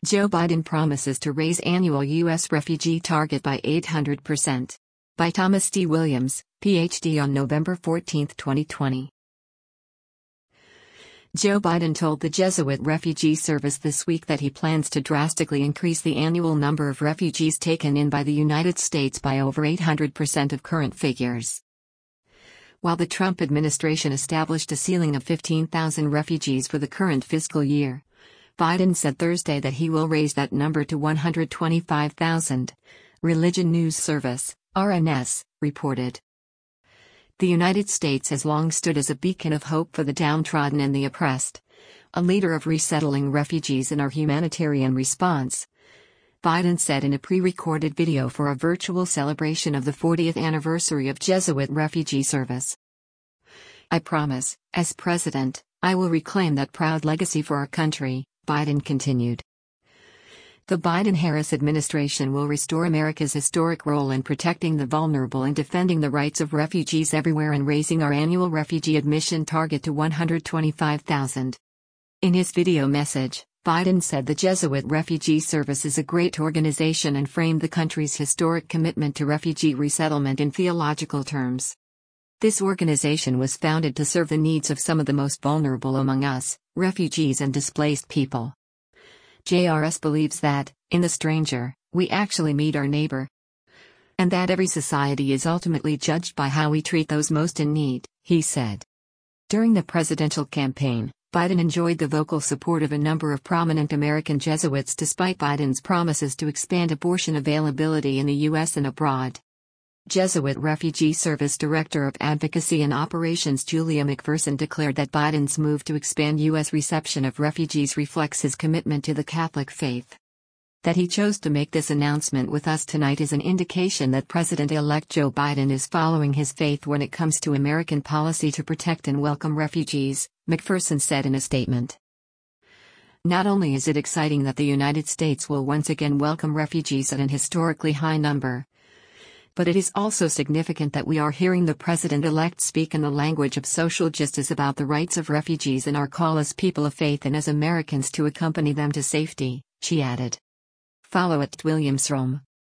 Joe Biden promises to raise annual U.S. refugee target by 800%. By Thomas D. Williams, Ph.D. on November 14, 2020. Joe Biden told the Jesuit Refugee Service this week that he plans to drastically increase the annual number of refugees taken in by the United States by over 800% of current figures. While the Trump administration established a ceiling of 15,000 refugees for the current fiscal year, Biden said Thursday that he will raise that number to 125,000, Religion News Service, RNS, reported. The United States has long stood as a beacon of hope for the downtrodden and the oppressed, a leader of resettling refugees in our humanitarian response, Biden said in a pre-recorded video for a virtual celebration of the 40th anniversary of Jesuit Refugee Service. "I promise, as president, I will reclaim that proud legacy for our country," Biden continued. The Biden-Harris administration will restore America's historic role in protecting the vulnerable and defending the rights of refugees everywhere and raising our annual refugee admission target to 125,000. In his video message, Biden said the Jesuit Refugee Service is a great organization and framed the country's historic commitment to refugee resettlement in theological terms. This organization was founded to serve the needs of some of the most vulnerable among us, refugees and displaced people. JRS believes that, in the stranger, we actually meet our neighbor. And that every society is ultimately judged by how we treat those most in need, he said. During the presidential campaign, Biden enjoyed the vocal support of a number of prominent American Jesuits despite Biden's promises to expand abortion availability in the U.S. and abroad. Jesuit Refugee Service Director of Advocacy and Operations Julia McPherson declared that Biden's move to expand U.S. reception of refugees reflects his commitment to the Catholic faith. That he chose to make this announcement with us tonight is an indication that President-elect Joe Biden is following his faith when it comes to American policy to protect and welcome refugees, McPherson said in a statement. Not only is it exciting that the United States will once again welcome refugees at an historically high number, but it is also significant that we are hearing the president-elect speak in the language of social justice about the rights of refugees and our call as people of faith and as Americans to accompany them to safety, she added. Follow @WilliamsRome.